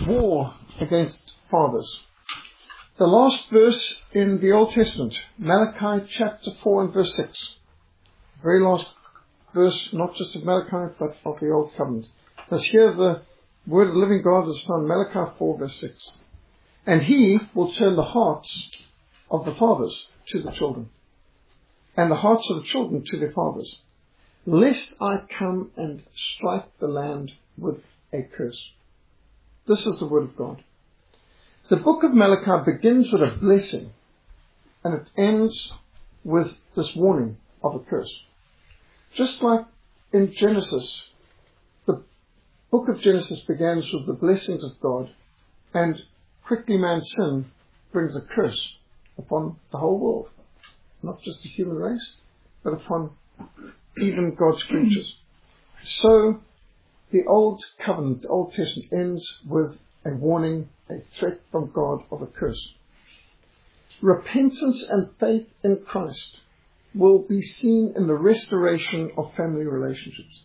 war against fathers. The last verse in the Old Testament, Malachi chapter 4 and verse 6. Very last verse, not just of Malachi, but of the Old Covenant. Let's hear the word of the living God is found in Malachi 4 verse 6. And he will turn the hearts of the fathers to the children, and the hearts of the children to their fathers, lest I come and strike the land with a curse. This is the word of God. The book of Malachi begins with a blessing, and it ends with this warning of a curse. Just like in Genesis, the book of Genesis begins with the blessings of God, and quickly man's sin brings a curse upon the whole world. Not just the human race, but upon even God's creatures. So the Old Covenant, the Old Testament, ends with a warning, a threat from God of a curse. Repentance and faith in Christ will be seen in the restoration of family relationships.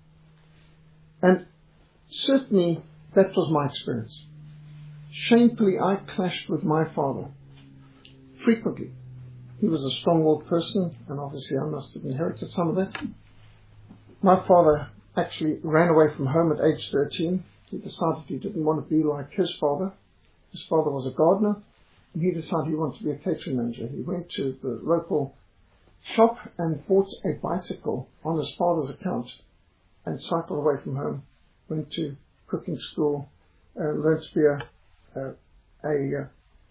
And certainly that was my experience. Shamefully, I clashed with my father frequently. He was a strong-willed person, and obviously I must have inherited some of that. My father actually ran away from home at age 13. He decided he didn't want to be like his father. His father was a gardener, and he decided he wanted to be a catering manager. He went to the local shop and bought a bicycle on his father's account and cycled away from home. Went to cooking school, learned to be a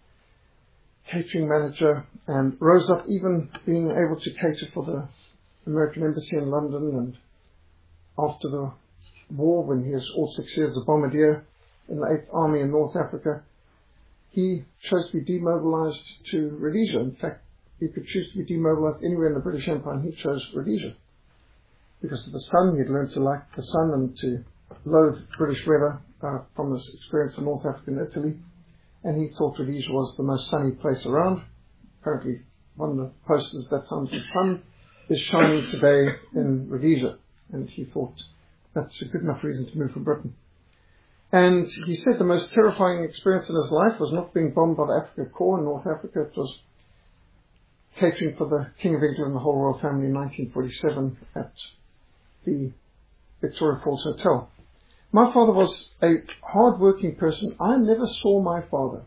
catering manager, and rose up even being able to cater for the American Embassy in London. And after the war, when he was all 6 years a bombardier in the 8th Army in North Africa, he chose to be demobilized to Rhodesia. In fact, he could choose to be demobilized anywhere in the British Empire, and he chose Rhodesia. Because of the sun, he'd learned to like the sun and to loathe British weather from his experience in North Africa and Italy. And he thought Rhodesia was the most sunny place around. Apparently, one of the posters at that time said, "The sun is shining today in Rhodesia." And he thought that's a good enough reason to move from Britain. And he said the most terrifying experience in his life was not being bombed by the Afrika Korps in North Africa. It was catering for the King of England and the whole royal family in 1947 at the Victoria Falls Hotel. My father was a hard-working person. I never saw my father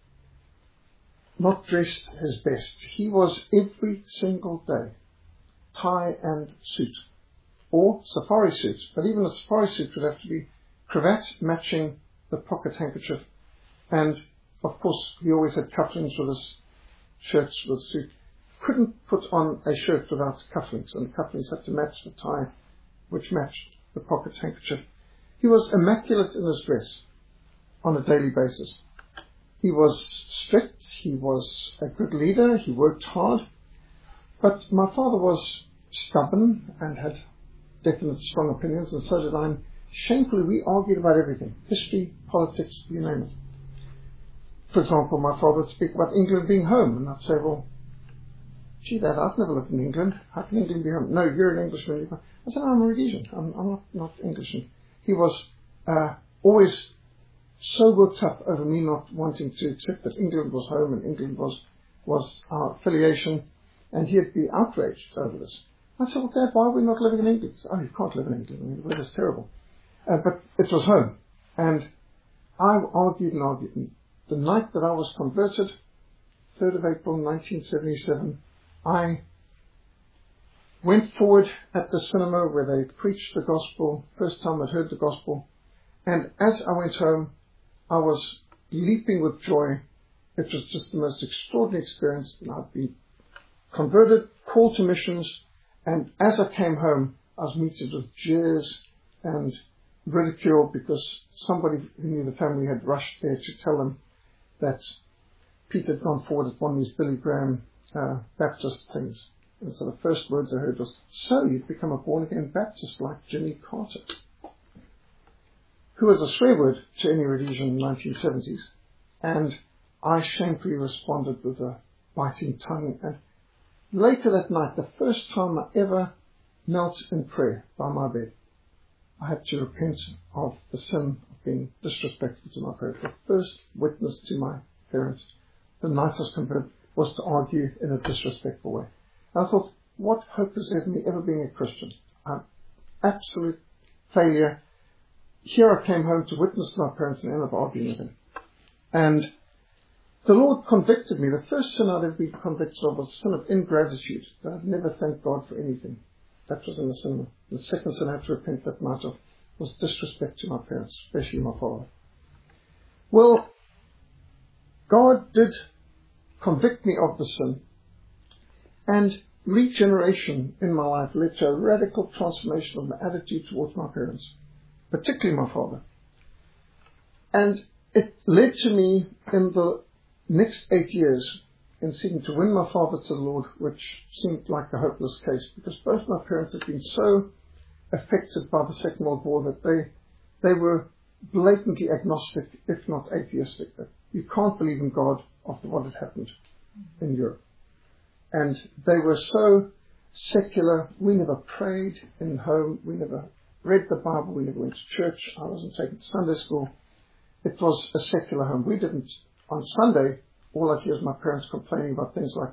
not dressed his best. He was every single day tie and suit, or safari suit. But even a safari suit would have to be cravat matching the pocket handkerchief. And of course, he always had cufflinks with his shirts with suit. Couldn't put on a shirt without cufflinks, and the cufflinks had to match the tie, which matched the pocket handkerchief. He was immaculate in his dress on a daily basis. He was strict, he was a good leader, he worked hard, but my father was stubborn and had definite strong opinions, and so did I. And shamefully, we argued about everything. History, politics, you name it. For example, my father would speak about England being home, and I'd say, "Well, gee, Dad, I've never lived in England. How can England be home?" "No, you're an Englishman." I said, "I'm a Rhodesian. I'm not English." And he was always so worked up over me not wanting to accept that England was home and England was our affiliation, and he'd be outraged over this. I said, "Well, Dad, why are we not living in England?" He said, "Oh, you can't live in England. I mean, the weather's terrible." But it was home. And I argued and argued. And the night that I was converted, 3rd of April 1977, I went forward at the cinema where they preached the gospel, first time I'd heard the gospel. And as I went home, I was leaping with joy. It was just the most extraordinary experience. And I'd been converted, called to missions, and as I came home, I was meted with jeers and ridicule because somebody who knew the family had rushed there to tell them that Peter had gone forward at one of these Billy Graham Baptist things. And so the first words I heard was, "So you've become a born-again Baptist like Jimmy Carter," who was a swear word to any Rhodesian in the 1970s. And I shamefully responded with a biting tongue. And later that night, the first time I ever knelt in prayer by my bed, I had to repent of the sin of being disrespectful to my parents. The first witness to my parents, the night I was converted, was to argue in a disrespectful way. And I thought, what hope is there in me ever being a Christian? I'm absolute failure. Here I came home to witness to my parents and end up arguing with them. And the Lord convicted me. The first sin I'd ever been convicted of was the sin of ingratitude, that I'd never thanked God for anything. That was in the cinema. The second sin I had to repent that night of was disrespect to my parents, especially my father. Well, God did convict me of the sin, and regeneration in my life led to a radical transformation of my attitude towards my parents, particularly my father. And it led to me in the next 8 years in seeking to win my father to the Lord, which seemed like a hopeless case, because both my parents had been so affected by the Second World War that they were blatantly agnostic, if not atheistic. That you can't believe in God after what had happened in Europe. And they were so secular. We never prayed in home. We never read the Bible. We never went to church. I wasn't taken to Sunday school. It was a secular home. We didn't. On Sunday, all I hear is my parents complaining about things like,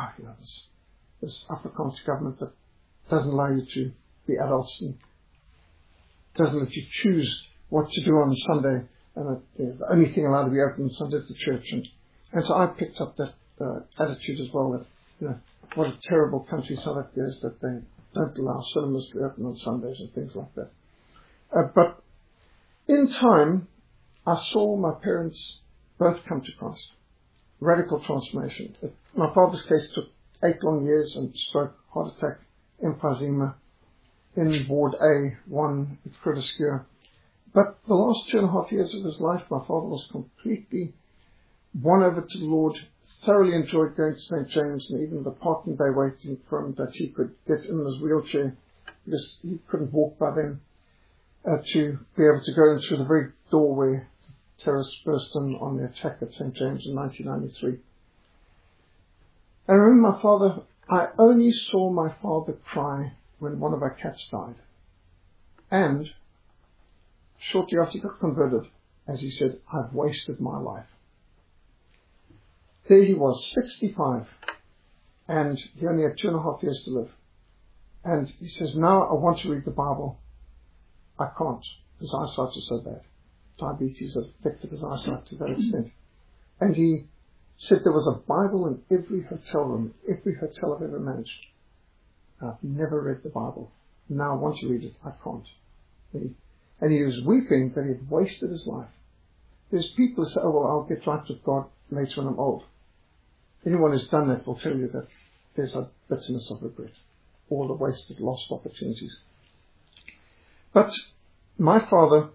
this Afrikaans government that doesn't allow you to be adults and doesn't let you choose what to do on Sunday, and the only thing allowed to be open on Sunday is the church. And so I picked up that attitude as well, that what a terrible country South Africa is, that they don't allow cinemas to be open on Sundays and things like that. But in time, I saw my parents both come to Christ. Radical transformation. My father's case took 8 long years and stroke, heart attack, emphysema in Ward A, 1 at Groote. But the last 2.5 years of his life, my father was completely won over to the Lord, thoroughly enjoyed going to St. James and even the parking bay waiting for him that he could get in his wheelchair because he couldn't walk by then, to be able to go in through the very door where terrorists burst in on the attack at St. James in 1993. And I remember my father, I only saw my father cry when one of our cats died. And shortly after he got converted, as he said, I've wasted my life. There he was, 65, and he only had 2.5 years to live. And he says, now I want to read the Bible. I can't. His eyesight is so bad. Diabetes has affected his eyesight to that extent. And he said there was a Bible in every hotel room, every hotel I've ever managed. I've never read the Bible. Now I want to read it. I can't. And he was weeping that he had wasted his life. There's people who say, oh, well, I'll get right with God later when I'm old. Anyone who's done that will tell you that there's a bitterness of regret. All the wasted, lost opportunities. But my father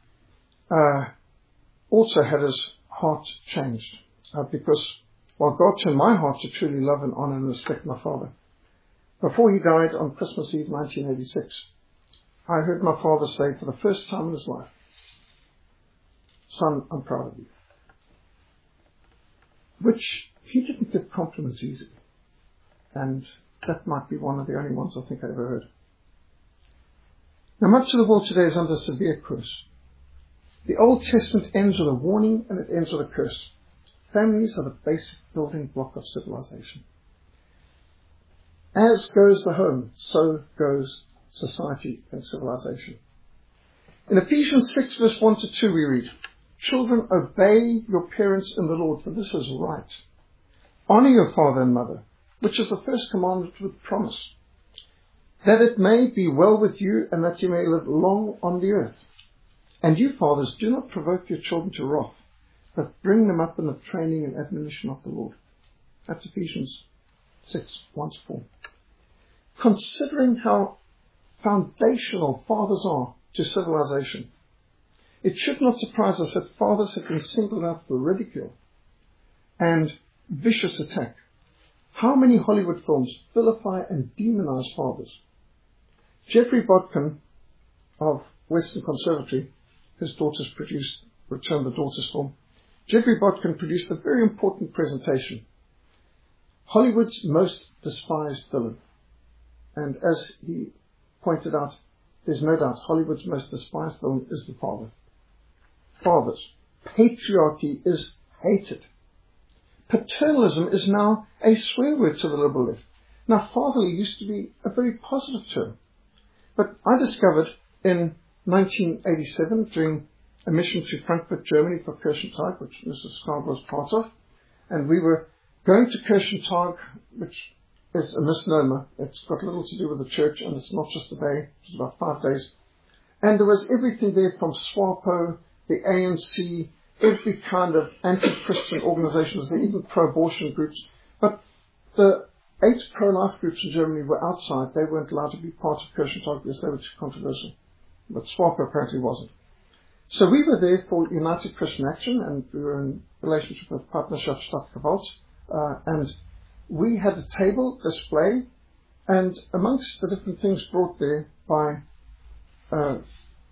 also had his heart changed, because while God turned my heart to truly love and honor and respect my father, before he died on Christmas Eve 1986, I heard my father say for the first time in his life, son, I'm proud of you. Which he didn't give compliments easily. And that might be one of the only ones I think I ever heard. Now much of the world today is under severe curse. The Old Testament ends with a warning and it ends with a curse. Families are the basic building block of civilization. As goes the home, so goes society and civilization. In Ephesians 6 verse 1 to 2 we read, children, obey your parents in the Lord, for this is right. Honor your father and mother, which is the first commandment with promise, that it may be well with you and that you may live long on the earth. And you fathers, do not provoke your children to wrath, but bring them up in the training and admonition of the Lord. That's Ephesians 6, 1 to 4. Considering how foundational fathers are to civilization, it should not surprise us that fathers have been singled out for ridicule and vicious attack. How many Hollywood films vilify and demonize fathers? Jeffrey Bodkin of Western Conservatory, his daughters produced Return the Daughters film. Jeffrey Bodkin produced a very important presentation, Hollywood's most despised villain. And as he pointed out, there's no doubt Hollywood's most despised villain is the father. fathers. Patriarchy is hated. Paternalism is now a swear word to the liberal left. Now, fatherly used to be a very positive term. But I discovered in 1987, during a mission to Frankfurt, Germany for Kirchentag, which Mrs. Sklar was part of, and we were going to Kirchentag, which is a misnomer. It's got little to do with the church, and it's not just a day, it's about 5 days. And there was everything there from SWAPO, the ANC, every kind of anti-Christian organizations, even pro-abortion groups. But the 8 pro-life groups in Germany were outside. They weren't allowed to be part of Kirchentag because they were too controversial. But SWAPO apparently wasn't. So we were there for United Christian Action, and we were in relationship with Partnerschaft Stadtgewalt, and we had a table display, and amongst the different things brought there by Gunnar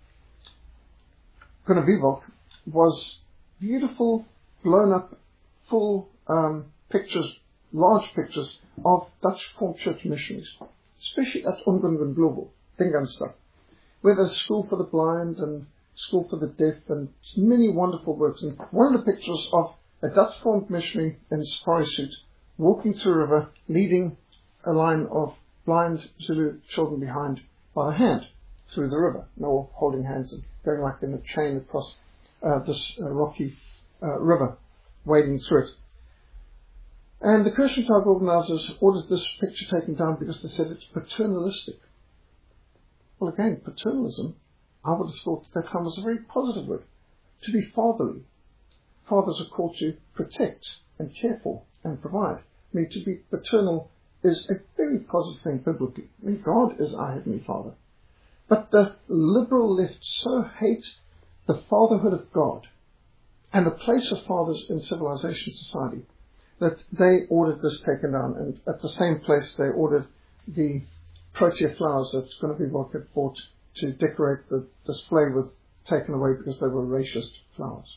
Wievolk was beautiful, blown-up, full pictures, large pictures of Dutch Reformed Church missionaries, especially at Ungungun Global, Dingansstad, where there's school for the blind and school for the deaf and many wonderful works. And one of the pictures of a Dutch Reformed missionary in safari suit walking through a river, leading a line of blind Zulu children behind by the hand through the river, and all holding hands and going like in a chain across this rocky river, wading through it. And the Kirchentag organizers ordered this picture taken down because they said it's paternalistic. Well, again, paternalism, I would have thought that time was a very positive word. To be fatherly. Fathers are called to protect and care for and provide. I mean, to be paternal is a very positive thing biblically. I mean, God is our Heavenly Father. But the liberal left so hates the fatherhood of God and the place of fathers in civilization society that they ordered this taken down. And at the same place, they ordered the protea flowers that Gunnar Wievolk had bought to decorate the display with taken away because they were racist flowers.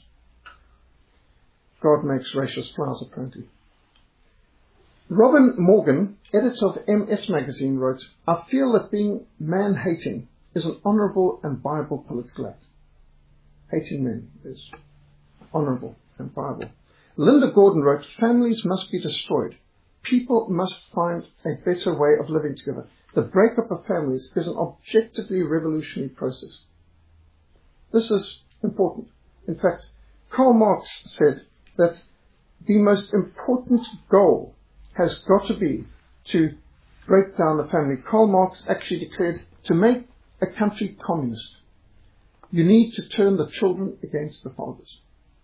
God makes racist flowers, apparently. Robin Morgan, editor of MS Magazine, wrote, "I feel that being man-hating is an honourable and viable political act." Hating men is honourable and viable. Linda Gordon wrote, "Families must be destroyed. People must find a better way of living together. The breakup of families is an objectively revolutionary process." This is important. In fact, Karl Marx said that the most important goal has got to be to break down the family. Karl Marx actually declared, to make a country communist, you need to turn the children against the fathers.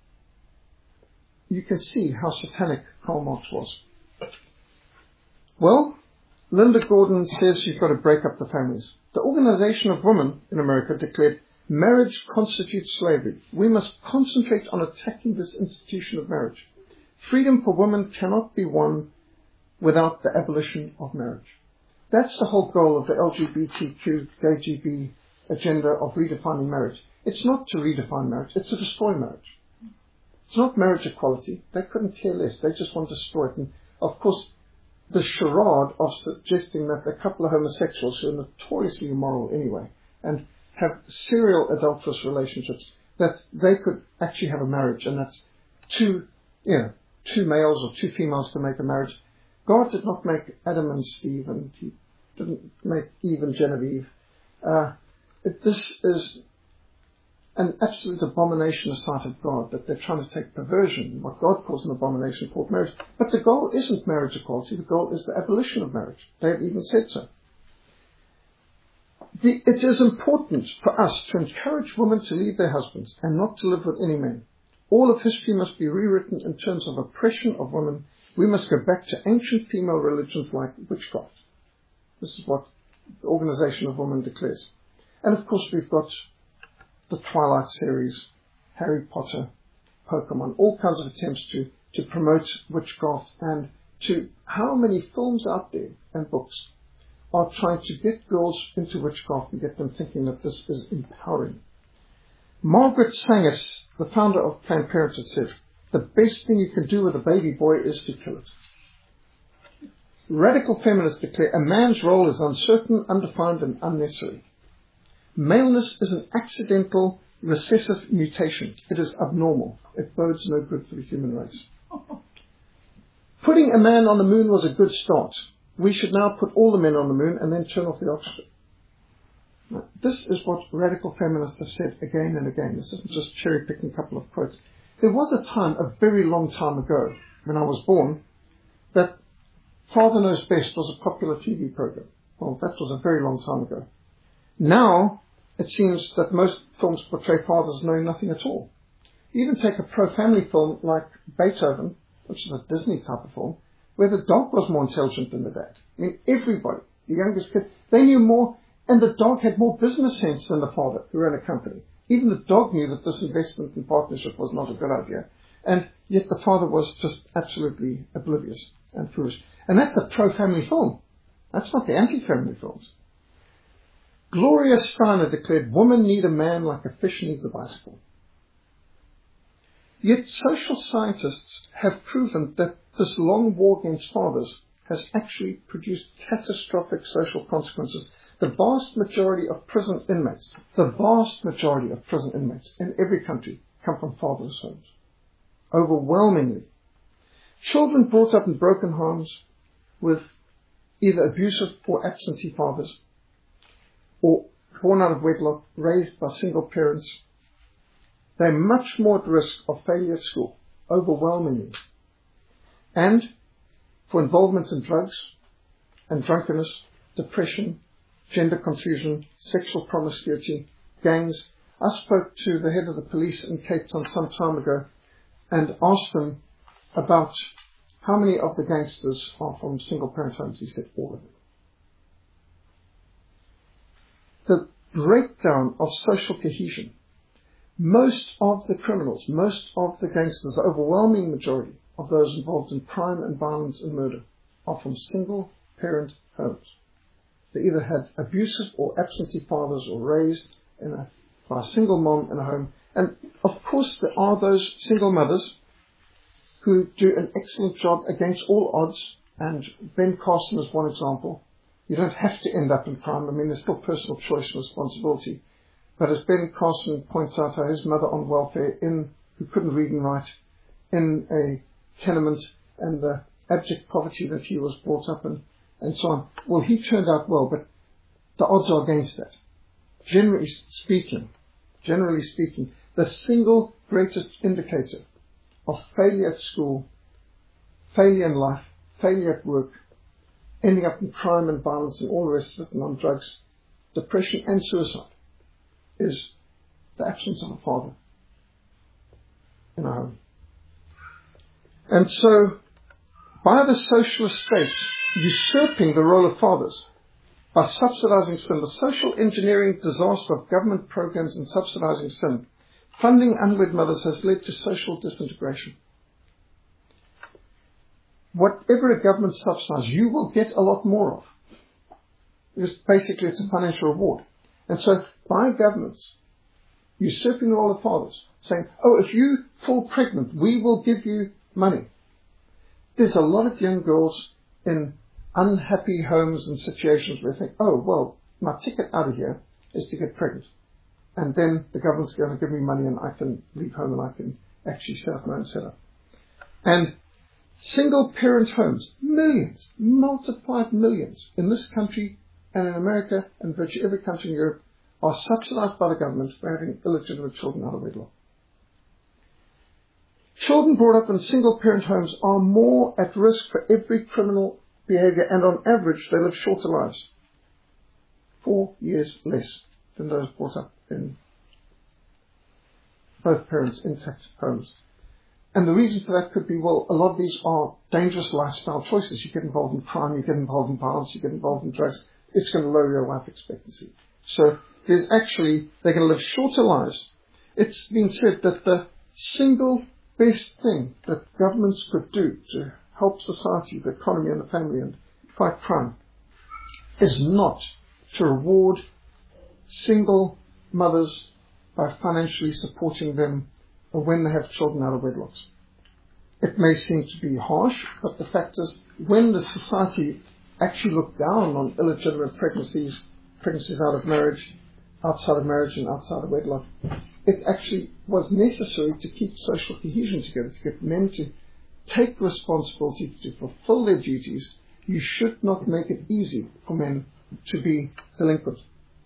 You can see how satanic Karl Marx was. Well, Linda Gordon says you've got to break up the families. The Organization of Women in America declared, marriage constitutes slavery. We must concentrate on attacking this institution of marriage. Freedom for women cannot be won without the abolition of marriage. That's the whole goal of the LGBTQ, gay agenda of redefining marriage. It's not to redefine marriage, it's to destroy marriage. It's not marriage equality. They couldn't care less. They just want to destroy it. And of course, the charade of suggesting that a couple of homosexuals who are notoriously immoral anyway and have serial adulterous relationships, that they could actually have a marriage, and that's two males or two females can make a marriage. God did not make Adam and Steve, and he didn't make Eve and Genevieve. This is an absolute abomination in the sight of God, that they're trying to take perversion, what God calls an abomination, called marriage. But the goal isn't marriage equality, the goal is the abolition of marriage. They have even said so. It is important for us to encourage women to leave their husbands and not to live with any men. All of history must be rewritten in terms of oppression of women. We must go back to ancient female religions like witchcraft. This is what the Organization of Women declares. And of course we've got the Twilight series, Harry Potter, Pokemon, all kinds of attempts to promote witchcraft, and to how many films out there and books are trying to get girls into witchcraft and get them thinking that this is empowering. Margaret Sanger, the founder of Planned Parenthood, said, the best thing you can do with a baby boy is to kill it. Radical feminists declare a man's role is uncertain, undefined, and unnecessary. Maleness is an accidental recessive mutation. It is abnormal. It bodes no good for the human race. Putting a man on the moon was a good start. We should now put all the men on the moon and then turn off the oxygen. Now, this is what radical feminists have said again and again. This isn't just cherry-picking a couple of quotes. There was a time, a very long time ago, when I was born, that Father Knows Best was a popular TV program. Well, that was a very long time ago. Now, it seems that most films portray fathers knowing nothing at all. You even take a pro-family film like Beethoven, which is a Disney type of film, where the dog was more intelligent than the dad. I mean, everybody, the youngest kid, they knew more, and the dog had more business sense than the father who ran a company. Even the dog knew that this investment and partnership was not a good idea. And yet the father was just absolutely oblivious and foolish. And that's a pro-family film. That's not the anti-family films. Gloria Steiner declared, women need a man like a fish needs a bicycle. Yet social scientists have proven that this long war against fathers has actually produced catastrophic social consequences. The vast majority of prison inmates in every country come from fatherless homes. Overwhelmingly. Children brought up in broken homes with either abusive or absentee fathers, or born out of wedlock, raised by single parents, they're much more at risk of failure at school, overwhelmingly, and for involvement in drugs and drunkenness, depression, gender confusion, sexual promiscuity, gangs. I spoke to the head of the police in Cape Town some time ago and asked him about how many of the gangsters are from single-parent homes. He said all of them. The breakdown of social cohesion. Most of the criminals, most of the gangsters, the overwhelming majority of those involved in crime and violence and murder are from single-parent homes. They either had abusive or absentee fathers or raised by a single mom in a home. And of course there are those single mothers who do an excellent job against all odds. And Ben Carson is one example. You don't have to end up in crime. I mean, there's still personal choice and responsibility. But as Ben Carson points out, his mother on welfare, who couldn't read and write, in a tenement, and the abject poverty that he was brought up in, and so on. Well, he turned out well, but the odds are against that. Generally speaking, the single greatest indicator of failure at school, failure in life, failure at work, ending up in crime and violence and all the rest of it, and on drugs, depression and suicide, is the absence of a father in a home. And so, by the socialist state usurping the role of fathers, by subsidizing sin, the social engineering disaster of government programs and subsidizing sin, funding unwed mothers has led to social disintegration. Whatever a government subsidizes, you will get a lot more of. Because basically it's a financial reward. And so, by governments usurping the role of fathers, saying, oh, if you fall pregnant, we will give you money. There's a lot of young girls in unhappy homes and situations where they think, oh, well, my ticket out of here is to get pregnant. And then the government's going to give me money and I can leave home and I can actually set up my own setup. And single parent homes, millions, multiplied millions in this country and in America and virtually every country in Europe are subsidized by the government for having illegitimate children out of wedlock. Children brought up in single-parent homes are more at risk for every criminal behavior, and on average, they live shorter lives. 4 years less than those brought up in both parents' intact homes. And the reason for that could be, well, a lot of these are dangerous lifestyle choices. You get involved in crime, you get involved in violence, you get involved in drugs. It's going to lower your life expectancy. So they're going to live shorter lives. It's been said that the single best thing that governments could do to help society, the economy and the family and fight crime is not to reward single mothers by financially supporting them when they have children out of wedlocks. It may seem to be harsh, but the fact is, when the society actually looked down on illegitimate pregnancies out of marriage, outside of marriage and outside of wedlock. It actually was necessary to keep social cohesion together, to get men to take responsibility, to fulfill their duties. You should not make it easy for men to be delinquent.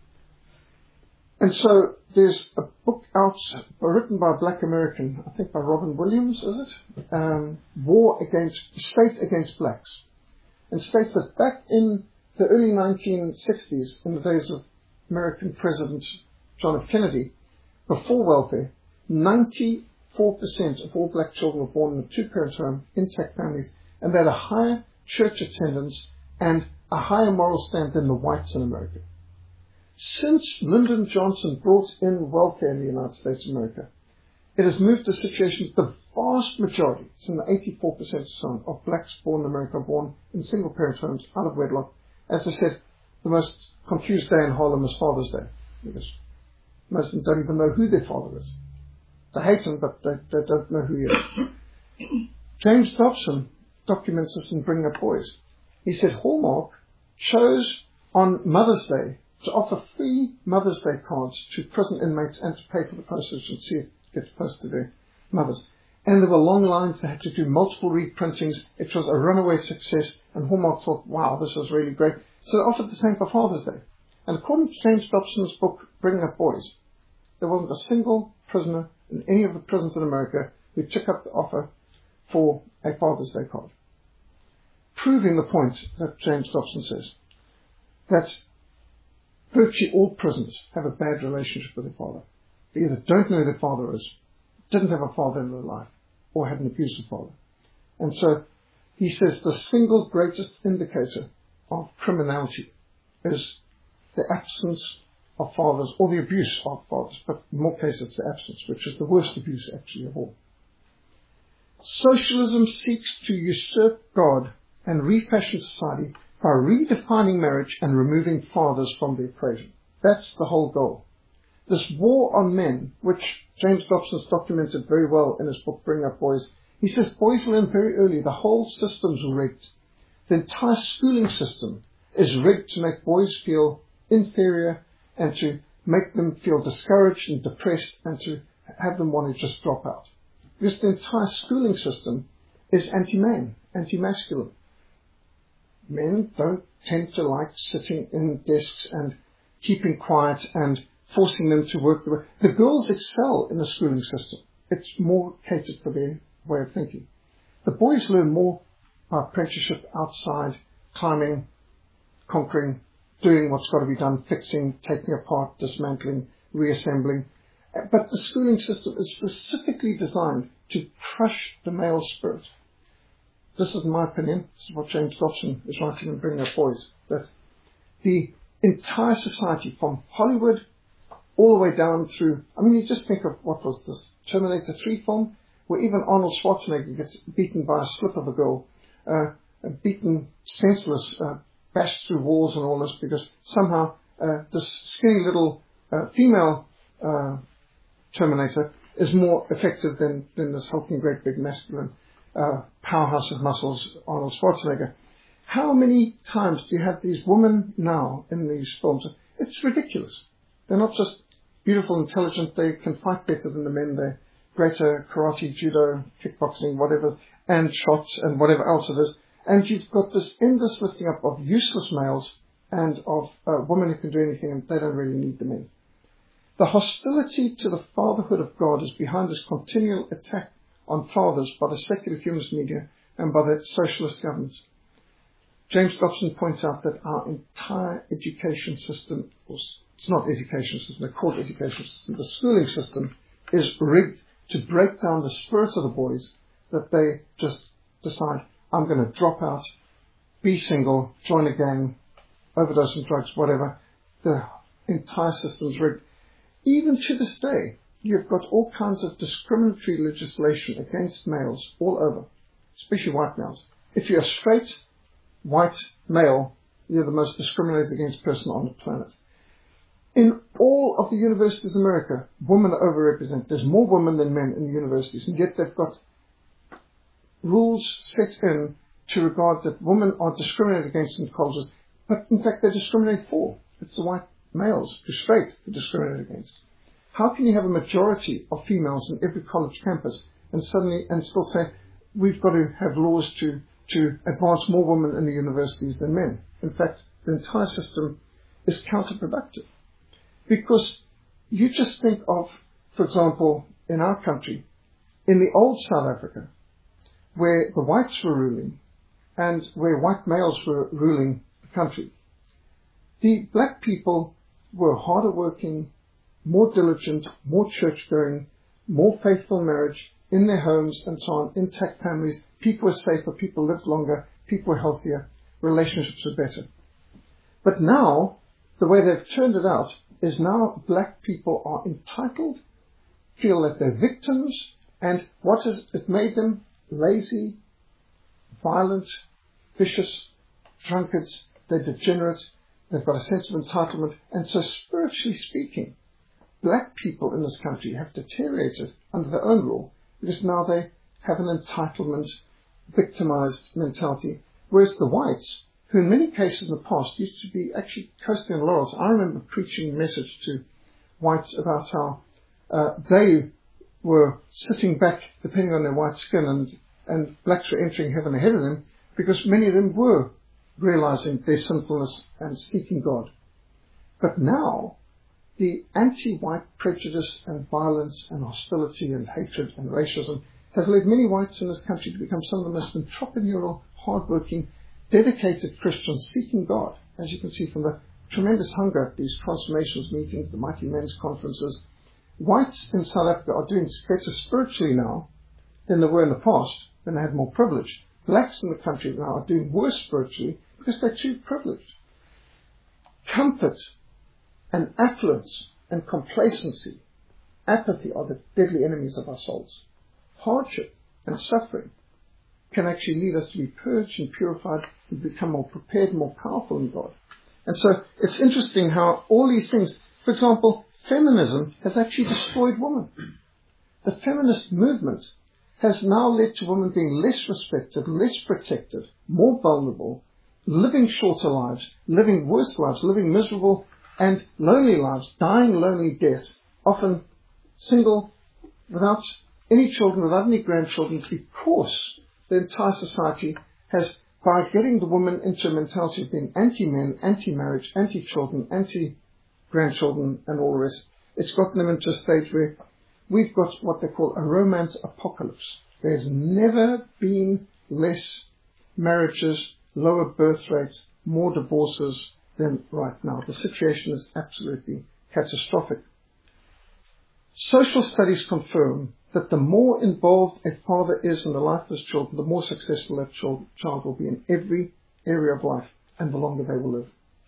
And so there's a book out written by a black American, I think by Robin Williams, is it? State Against Blacks. And states that back in the early 1960s, in the days of American President John F. Kennedy, before welfare, 94% of all black children were born in a two-parent home, intact families, and they had a higher church attendance and a higher moral stand than the whites in America. Since Lyndon Johnson brought in welfare in the United States of America, it has moved to a situation the vast majority, it's in the 84% or so, of blacks born in America are born in single-parent homes, out of wedlock. As I said, the most confused day in Harlem is Father's Day, because most of them don't even know who their father is. They hate him, but they don't know who he is. James Dobson documents this in Bringing Up Boys. He said Hallmark chose on Mother's Day to offer free Mother's Day cards to prison inmates and to pay for the postage and see it get posted to their mothers. And there were long lines. They had to do multiple reprintings. It was a runaway success, and Hallmark thought, wow, this is really great. So they offered the same for Father's Day. And according to James Dobson's book, Bringing Up Boys, there wasn't a single prisoner in any of the prisons in America who took up the offer for a Father's Day card. Proving the point that James Dobson says, that virtually all prisoners have a bad relationship with their father. They either don't know who their father is, didn't have a father in their life, or had an abusive father. And so he says the single greatest indicator of criminality is the absence of fathers, or the abuse of fathers, but in more cases it's the absence, which is the worst abuse actually of all. Socialism seeks to usurp God and refashion society by redefining marriage and removing fathers from the equation. That's the whole goal. This war on men, which James Dobson's documented very well in his book Bring Up Boys, he says boys learn very early the whole system's rigged. The entire schooling system is rigged to make boys feel inferior and to make them feel discouraged and depressed and to have them want to just drop out. Because the entire schooling system is anti-man, anti-masculine. Men don't tend to like sitting in desks and keeping quiet and forcing them to work the way. The girls excel in the schooling system. It's more catered for their way of thinking. The boys learn more by apprenticeship outside, climbing, conquering, doing what's got to be done, fixing, taking apart, dismantling, reassembling. But the schooling system is specifically designed to crush the male spirit. This is my opinion. This is what James Dobson is writing in Bringing Up Boys, that the entire society, from Hollywood all the way down through, I mean, you just think of what was this Terminator 3 film, where even Arnold Schwarzenegger gets beaten by a slip of a girl, beaten senseless, bashed through walls and all this, because somehow this skinny little female Terminator is more effective than this hulking great big masculine powerhouse of muscles, Arnold Schwarzenegger. How many times do you have these women now in these films? It's ridiculous. They're not just beautiful, intelligent, they can fight better than the men. They're greater karate, judo, kickboxing, whatever, and shots and whatever else it is. And you've got this endless lifting up of useless males and of women who can do anything, and they don't really need the men. The hostility to the fatherhood of God is behind this continual attack on fathers by the secular humanist media and by the socialist governments. James Dobson points out that our entire education system, it's not education system, they call it education system, the schooling system is rigged to break down the spirit of the boys, that they just decide, I'm going to drop out, be single, join a gang, overdose on drugs, whatever. The entire system is rigged. Even to this day, you've got all kinds of discriminatory legislation against males all over, especially white males. If you're a straight white male, you're the most discriminated against person on the planet. In all of the universities in America, women are overrepresented. There's more women than men in the universities, and yet they've got rules set in to regard that women are discriminated against in colleges, but in fact they're discriminated for. It's the white males who are straight who are discriminated against? How can you have a majority of females in every college campus and still say we've got to have laws to advance more women in the universities than men? In fact, the entire system is counterproductive. Because you just think of, for example, in our country, in the old South Africa, where the whites were ruling and where white males were ruling the country, the black people were harder working, more diligent, more church-going, more faithful marriage in their homes and so on, intact families. People were safer, people lived longer, people were healthier, relationships were better. But now, the way they've turned it out is now black people are entitled, feel that they're victims, and what has it made them? Lazy, violent, vicious, drunkards, they're degenerate, they've got a sense of entitlement, and so spiritually speaking, black people in this country have deteriorated under their own rule because now they have an entitlement, victimized mentality, whereas the whites, who in many cases in the past used to be actually coasting on laurels. I remember preaching a message to whites about how they were sitting back depending on their white skin and blacks were entering heaven ahead of them because many of them were realizing their sinfulness and seeking God. But now, the anti-white prejudice and violence and hostility and hatred and racism has led many whites in this country to become some of the most entrepreneurial, hard-working, dedicated Christians seeking God, as you can see from the tremendous hunger at these transformations meetings, the Mighty Men's conferences. Whites in South Africa are doing better spiritually now than they were in the past, when they had more privilege. Blacks in the country now are doing worse spiritually because they're too privileged. Comfort and affluence and complacency, apathy are the deadly enemies of our souls. Hardship and suffering can actually lead us to be purged and purified and become more prepared, more powerful in God. And so it's interesting how all these things, for example, feminism has actually destroyed women. The feminist movement has now led to women being less respected, less protected, more vulnerable, living shorter lives, living worse lives, living miserable and lonely lives, dying lonely deaths, often single, without any children, without any grandchildren, because the entire society has, by getting the woman into a mentality of being anti-men, anti-marriage, anti-children, anti-grandchildren, and all the rest, it's gotten them into a stage where we've got what they call a romance apocalypse. There's never been less marriages, lower birth rates, more divorces than right now. The situation is absolutely catastrophic. Social studies confirm that the more involved a father is in the life of his children, the more successful that child will be in every area of life, and the longer they will live.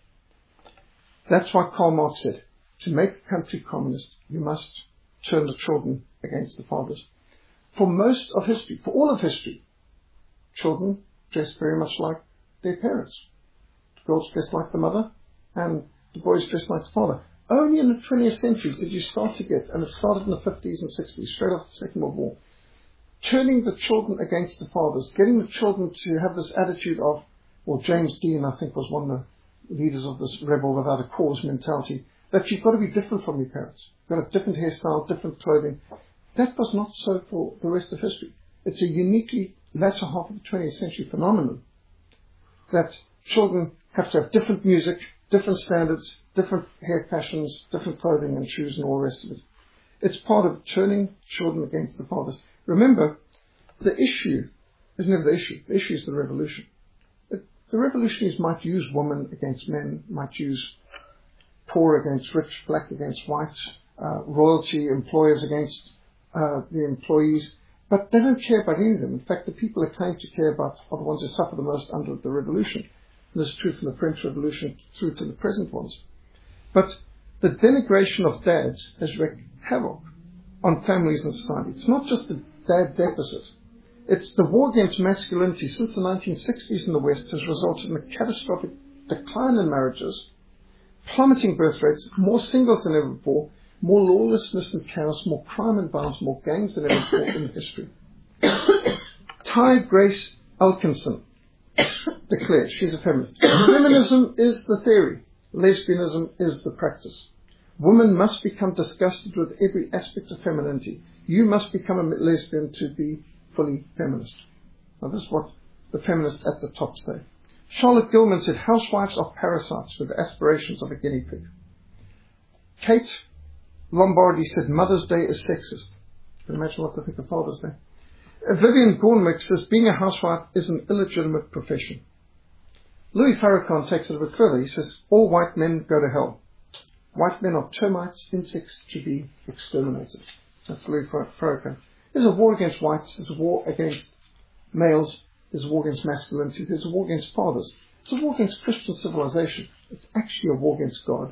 That's why Karl Marx said, to make a country communist, you must turn the children against the fathers. For most of history, for all of history, children dress very much like their parents. The girls dress like the mother, and the boys dress like the father. Only in the 20th century did you start to get, and it started in the 50s and 60s, straight after the Second World War, turning the children against the fathers, getting the children to have this attitude of, well, James Dean, I think, was one of the leaders of this rebel without a cause mentality, that you've got to be different from your parents. You've got a different hairstyle, different clothing. That was not so for the rest of history. It's a uniquely latter half of the 20th century phenomenon that children have to have different music, different standards, different hair fashions, different clothing and shoes and all the rest of it. It's part of turning children against the fathers. Remember, the issue is never the issue. The issue is the revolution. The revolutionaries might use women against men, might use poor against rich, black against white, royalty, employers against the employees, but they don't care about any of them. In fact, the people they claim to care about are the ones who suffer the most under the revolution. This is true from the French Revolution through to the present ones. But the denigration of dads has wreaked havoc on families and society. It's not just the dad deficit. It's the war against masculinity since the 1960s in the West has resulted in a catastrophic decline in marriages, plummeting birth rates, more singles than ever before, more lawlessness and chaos, more crime and violence, more gangs than ever before in history. Ty Grace Elkinson declares, she's a feminist, feminism is the theory, lesbianism is the practice. Women must become disgusted with every aspect of femininity. You must become a lesbian to be fully feminist. Now this is what the feminists at the top say. Charlotte Gilman said, housewives are parasites with the aspirations of a guinea pig. Kate Lombardi said, Mother's Day is sexist. Can you imagine what they think of Father's Day? Vivian Gornwick says, being a housewife is an illegitimate profession. Louis Farrakhan takes it a bit further. He says, all white men go to hell. White men are termites, insects to be exterminated. That's Louis Farrakhan. There's a war against whites. There's a war against males. There's a war against masculinity. There's a war against fathers. It's a war against Christian civilization. It's actually a war against God.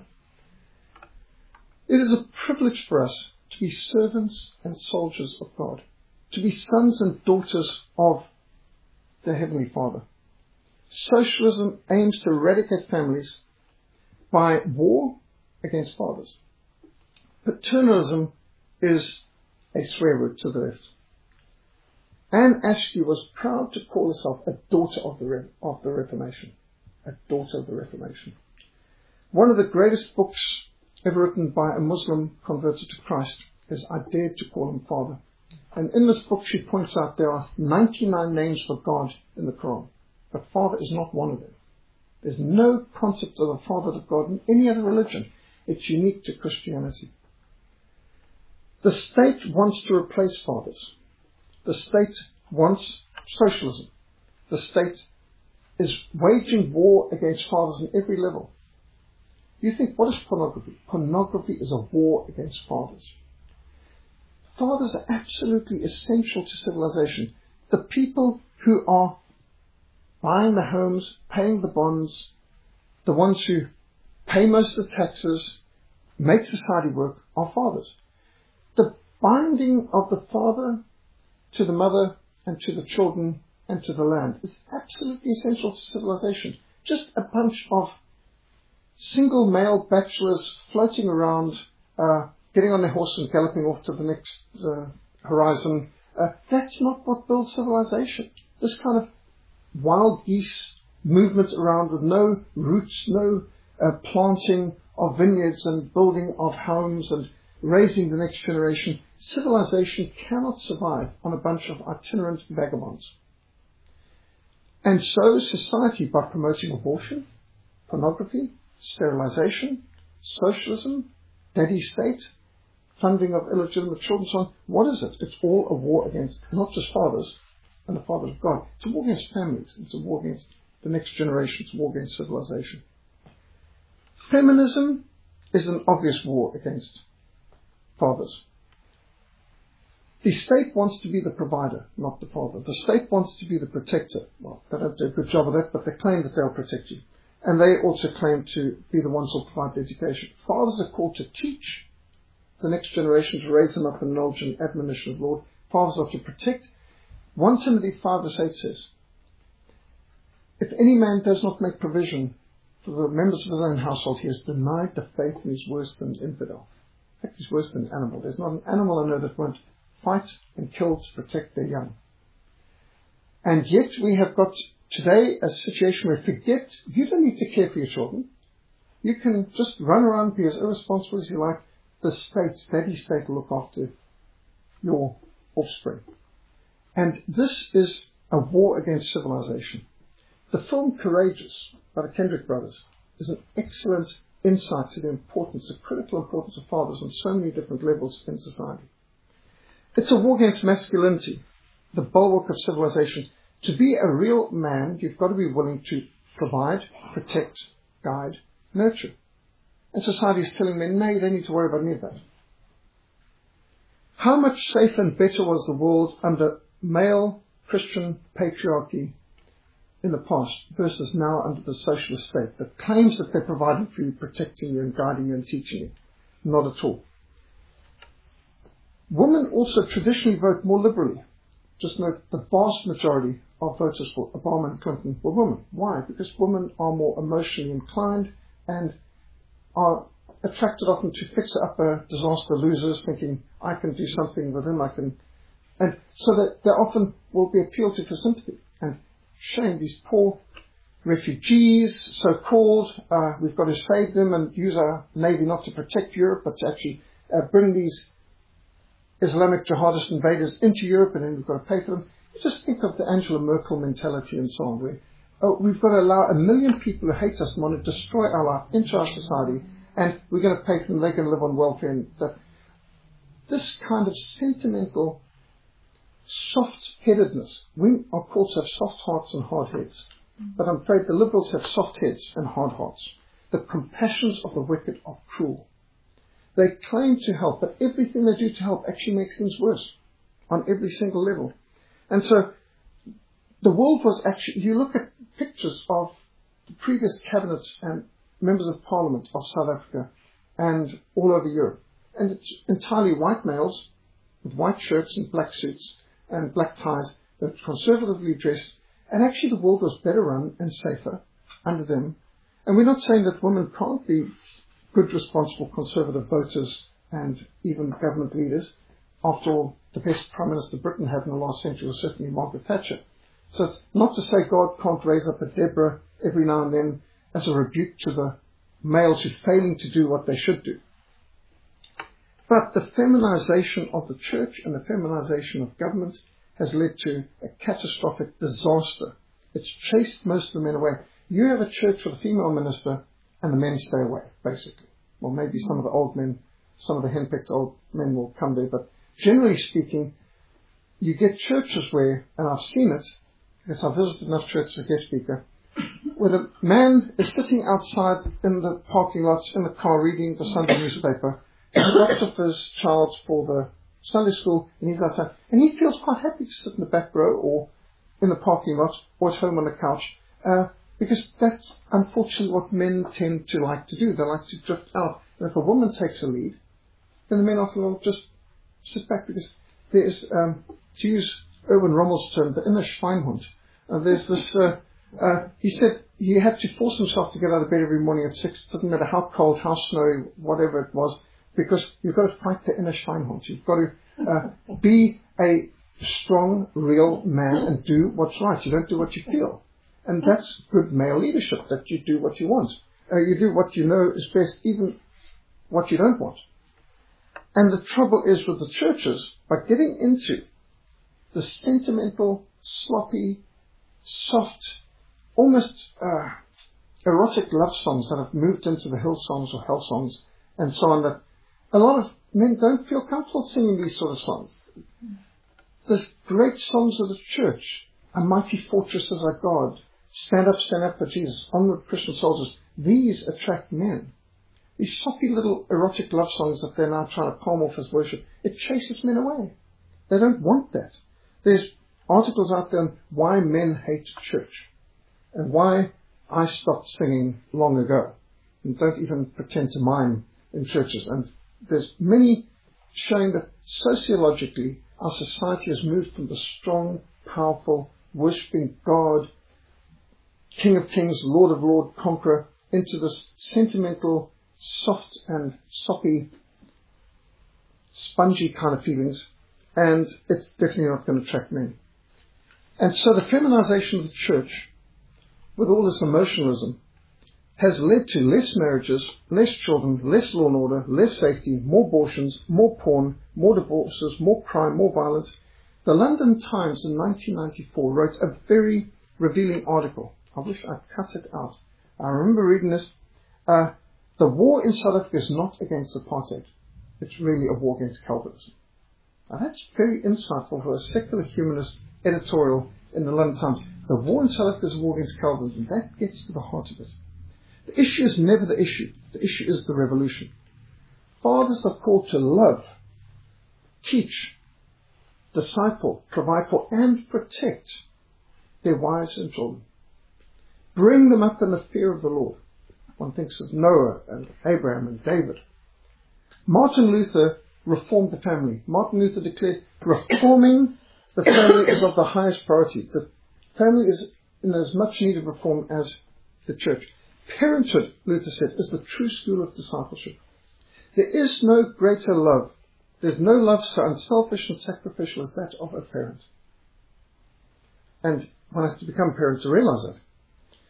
It is a privilege for us to be servants and soldiers of God, to be sons and daughters of the Heavenly Father. Socialism aims to eradicate families by war against fathers. Paternalism is a swear word to the left. Anne Ashley was proud to call herself a daughter of the Reformation. A daughter of the Reformation. One of the greatest books ever written by a Muslim converted to Christ is I Dared to Call Him Father. And in this book she points out there are 99 names for God in the Quran, but Father is not one of them. There's no concept of a father of God in any other religion. It's unique to Christianity. The state wants to replace fathers. The state wants socialism. The state is waging war against fathers in every level. You think, what is pornography? Pornography is a war against fathers. Fathers are absolutely essential to civilization. The people who are buying the homes, paying the bonds, the ones who pay most of the taxes, make society work, are fathers. The binding of the father to the mother and to the children and to the land is absolutely essential to civilization. Just a bunch of single male bachelors floating around, getting on their horse and galloping off to the next horizon. That's not what builds civilization. This kind of wild geese movement around with no roots, no planting of vineyards and building of homes and raising the next generation. Civilization cannot survive on a bunch of itinerant vagabonds. And so society, by promoting abortion, pornography, sterilization, socialism, daddy state, funding of illegitimate children, so on, what is it? It's all a war against not just fathers and the fathers of God. It's a war against families. It's a war against the next generation. It's a war against civilization. Feminism is an obvious war against fathers. The state wants to be the provider, not the father. The state wants to be the protector. Well, they don't do a good job of that, but they claim that they'll protect you. And they also claim to be the ones who provide the education. Fathers are called to teach the next generation, to raise them up in knowledge and admonition of the Lord. Fathers are to protect. 1 Timothy 5:8 says, if any man does not make provision for the members of his own household, he has denied the faith and is worse than an infidel. In fact, he's worse than an animal. There's not an animal I know that won't fight and kill to protect their young. And yet we have got today a situation where forget, you don't need to care for your children. You can just run around, be as irresponsible as you like. The state, daddy state, will look after your offspring. And this is a war against civilization. The film Courageous by the Kendrick brothers is an excellent insight to the importance, the critical importance of fathers on so many different levels in society. It's a war against masculinity, the bulwark of civilization. To be a real man, you've got to be willing to provide, protect, guide, nurture. And society is telling men, no, you don't need to worry about any of that. How much safer and better was the world under male Christian patriarchy in the past versus now under the socialist state that claims that they're providing for you, protecting you and guiding you and teaching you? Not at all. Women also traditionally vote more liberally. Just note the vast majority of voters for Obama and Clinton were women. Why? Because women are more emotionally inclined and are attracted often to fixer-upper disaster losers, thinking, I can do something with him, and so that they often will be appealed to for sympathy. And shame, these poor refugees, so-called. We've got to save them and use our navy not to protect Europe, but to actually bring these Islamic jihadist invaders into Europe, and then we've got to pay for them. Just think of the Angela Merkel mentality and so on, where we've got to allow 1 million people who hate us and want to destroy our life into our society, and we're going to pay for them, they're going to live on welfare. And this kind of sentimental soft-headedness. We are called to have soft hearts and hard heads, but I'm afraid the liberals have soft heads and hard hearts. The compassions of the wicked are cruel. They claim to help, but everything they do to help actually makes things worse on every single level. And so the world was actually, you look at pictures of the previous cabinets and members of parliament of South Africa and all over Europe, and it's entirely white males with white shirts and black suits and black ties. They're conservatively dressed, and actually the world was better run and safer under them. And we're not saying that women can't be good, responsible, conservative voters and even government leaders. After all, the best Prime Minister Britain had in the last century was certainly Margaret Thatcher. So it's not to say God can't raise up a Deborah every now and then as a rebuke to the males who are failing to do what they should do. But the feminization of the church and the feminization of government has led to a catastrophic disaster. It's chased most of the men away. You have a church with a female minister and the men stay away, basically. Well, maybe some of the old men, some of the henpecked old men will come there, but generally speaking, you get churches where, and I've seen it, because I've visited enough churches as a guest speaker, where the man is sitting outside in the parking lot in the car reading the Sunday newspaper. He drops off his child for the Sunday school, and he's outside, and he feels quite happy to sit in the back row or in the parking lot or at home on the couch, because that's unfortunately what men tend to like to do. They like to drift out. And if a woman takes a lead, then the men often will just sit back, because there is, to use Erwin Rommel's term, the inner Schweinhund. There's this, he said he had to force himself to get out of bed every morning at 6, doesn't matter how cold, how snowy, whatever it was, because you've got to fight the inner Schweinhund. You've got to be a strong, real man and do what's right. You don't do what you feel. And that's good male leadership, that you do what you want. You do what you know is best, even what you don't want. And the trouble is with the churches, by getting into the sentimental, sloppy, soft, almost erotic love songs that have moved into the hill songs or hell songs and so on, that a lot of men don't feel comfortable singing these sort of songs. The great songs of the church, A Mighty Fortress is Our God, Stand Up for Jesus, Onward Christian Soldiers, these attract men. These soppy little erotic love songs that they're now trying to palm off as worship, it chases men away. They don't want that. There's articles out there on why men hate church and why I stopped singing long ago and don't even pretend to mime in churches. And there's many showing that sociologically our society has moved from the strong, powerful, worshipping God, King of Kings, Lord of Lords, Conqueror, into this sentimental, soft and soppy, spongy kind of feelings, and it's definitely not going to attract men. And so the feminization of the church, with all this emotionalism, has led to less marriages, less children, less law and order, less safety, more abortions, more porn, more divorces, more crime, more violence. The London Times in 1994 wrote a very revealing article. I wish I'd cut it out. I remember reading this. The war in South Africa is not against apartheid. It's really a war against Calvinism. Now that's very insightful for a secular humanist editorial in the London Times. The war in South Africa is a war against Calvinism. That gets to the heart of it. The issue is never the issue. The issue is the revolution. Fathers are called to love, teach, disciple, provide for, and protect their wives and children. Bring them up in the fear of the Lord. One thinks of Noah and Abraham and David. Martin Luther reformed the family. Martin Luther declared reforming the family is of the highest priority. The family is in as much need of reform as the church. Parenthood, Luther said, is the true school of discipleship. There is no greater love. There's no love so unselfish and sacrificial as that of a parent. And one has to become a parent to realize that.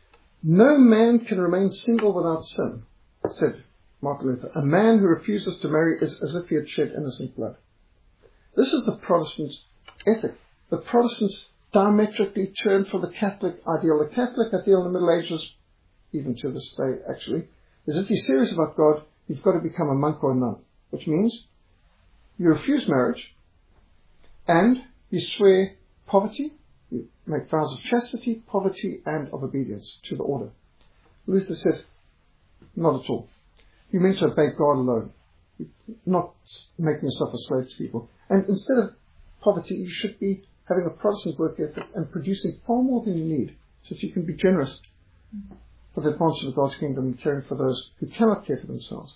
No man can remain single without sin, said Martin Luther. A man who refuses to marry is as if he had shed innocent blood. This is the Protestant ethic. The Protestants diametrically turned from the Catholic ideal. The Catholic ideal in the Middle Ages, even to this day actually, is if you're serious about God, you've got to become a monk or a nun, which means you refuse marriage and you swear poverty, you make vows of chastity, poverty, and of obedience to the order. Luther said, not at all. You're meant to obey God alone, not making yourself a slave to people. And instead of poverty, you should be having a Protestant work ethic and producing far more than you need, so that you can be generous for the advancement of God's kingdom and caring for those who cannot care for themselves.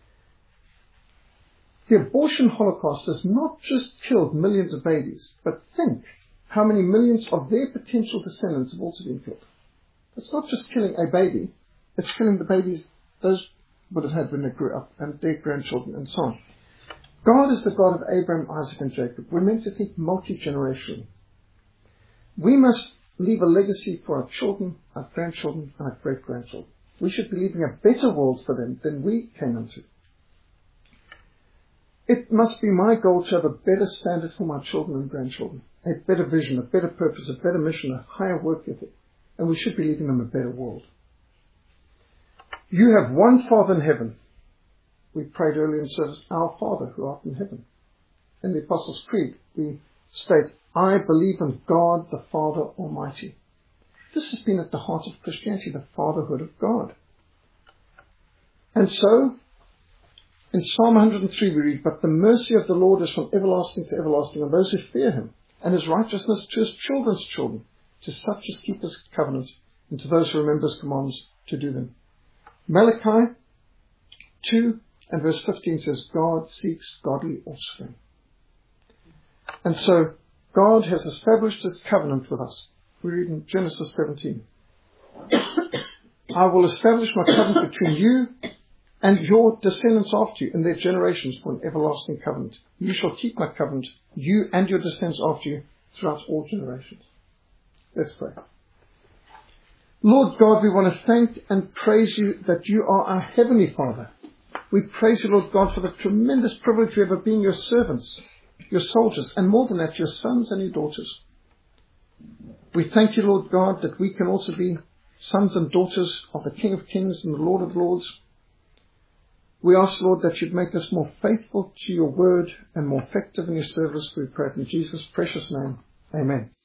The abortion holocaust has not just killed millions of babies, but think how many millions of their potential descendants have also been killed. It's not just killing a baby, it's killing the babies those would have had when they grew up, and their grandchildren, and so on. God is the God of Abraham, Isaac, and Jacob. We're meant to think multi-generationally. We must leave a legacy for our children, our grandchildren, and our great-grandchildren. We should be leaving a better world for them than we came into. It must be my goal to have a better standard for my children and grandchildren, a better vision, a better purpose, a better mission, a higher work ethic, and we should be leaving them a better world. You have one Father in heaven. We prayed earlier in service, our Father who art in heaven. In the Apostles' Creed, we state, I believe in God the Father Almighty. This has been at the heart of Christianity, the fatherhood of God. And so, in Psalm 103 we read, but the mercy of the Lord is from everlasting to everlasting on those who fear him, and his righteousness to his children's children, to such as keep his covenant, and to those who remember his commands to do them. Malachi 2 and verse 15 says, God seeks godly offspring. And so, God has established his covenant with us. We read in Genesis 17. I will establish my covenant between you and your descendants after you in their generations for an everlasting covenant. You shall keep my covenant, you and your descendants after you, throughout all generations. Let's pray. Lord God, we want to thank and praise you that you are our Heavenly Father. We praise you, Lord God, for the tremendous privilege we have of being your servants, your soldiers, and more than that, your sons and your daughters. We thank you, Lord God, that we can also be sons and daughters of the King of Kings and the Lord of Lords. We ask, Lord, that you'd make us more faithful to your word and more effective in your service. We pray it in Jesus' precious name. Amen.